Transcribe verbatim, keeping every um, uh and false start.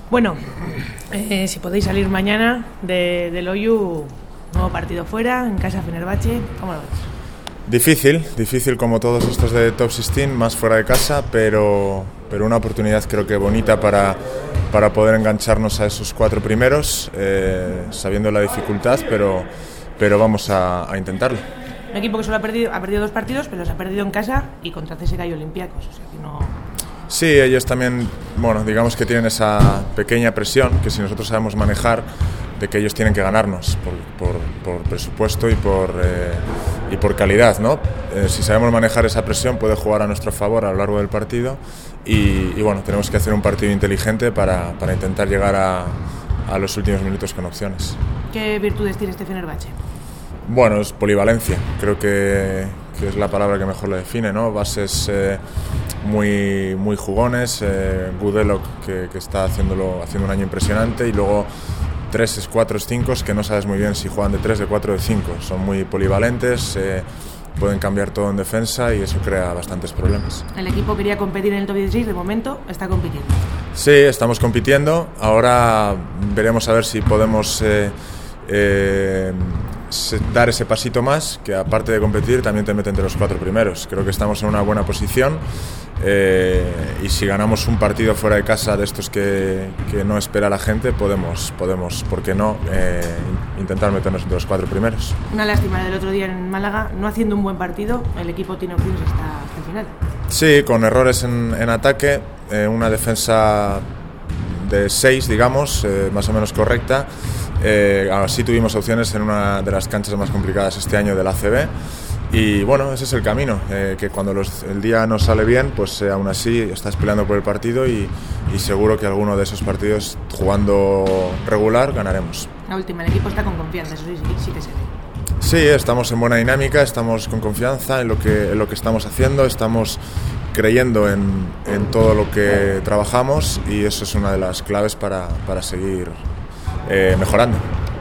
Bueno, eh, si podéis salir mañana de, del Oiu, nuevo partido fuera, en casa Fenerbahce, ¿cómo lo ves? Difícil, difícil como todos estos de Top dieciséis, más fuera de casa, pero, pero una oportunidad creo que bonita para, para poder engancharnos a esos cuatro primeros, eh, sabiendo la dificultad, pero, pero vamos a, a intentarlo. Un equipo que solo ha perdido, ha perdido dos partidos, pero los ha perdido en casa y contra C S K A y Olympiacos, o sea que no... Sí, ellos también, bueno, digamos que tienen esa pequeña presión que si nosotros sabemos manejar, de que ellos tienen que ganarnos por, por, por presupuesto y por, eh, y por calidad, ¿no? Eh, si sabemos manejar esa presión puede jugar a nuestro favor a lo largo del partido y, y bueno, tenemos que hacer un partido inteligente para, para intentar llegar a, a los últimos minutos con opciones. ¿Qué virtudes tiene este Fenerbahce? Bueno, es polivalencia, creo que, que es la palabra que mejor lo define, ¿no? Bases eh, muy, muy jugones, eh, Gudelok que, que está haciéndolo, haciendo un año impresionante y luego tres, cuatro, cinco que no sabes muy bien si juegan de tres, de cuatro, de cinco, son muy polivalentes, eh, pueden cambiar todo en defensa y eso crea bastantes problemas. El equipo quería competir en el Top dieciséis, de momento está compitiendo. Sí, estamos compitiendo, ahora veremos a ver si podemos... Eh, eh, dar ese pasito más, que aparte de competir también te mete entre los cuatro primeros. Creo que estamos en una buena posición eh, y si ganamos un partido fuera de casa de estos que, que no espera la gente, podemos, podemos ¿por qué no?, eh, intentar meternos entre los cuatro primeros. Una lástima del otro día en Málaga, no haciendo un buen partido, el equipo tiene opciones hasta, hasta el final. Sí, con errores en, en ataque, eh, una defensa de seis, digamos, eh, más o menos correcta. Eh, así tuvimos opciones en una de las canchas más complicadas este año del A C B y bueno, ese es el camino, eh, que cuando los, el día no sale bien, pues eh, aún así estás peleando por el partido y, y seguro que alguno de esos partidos jugando regular ganaremos. La última, el equipo está con confianza, eso sí, sí que se ve. Sí, estamos en buena dinámica, estamos con confianza en lo que, en lo que estamos haciendo, estamos creyendo en, en todo lo que trabajamos y eso es una de las claves para, para seguir Eh, mejorando.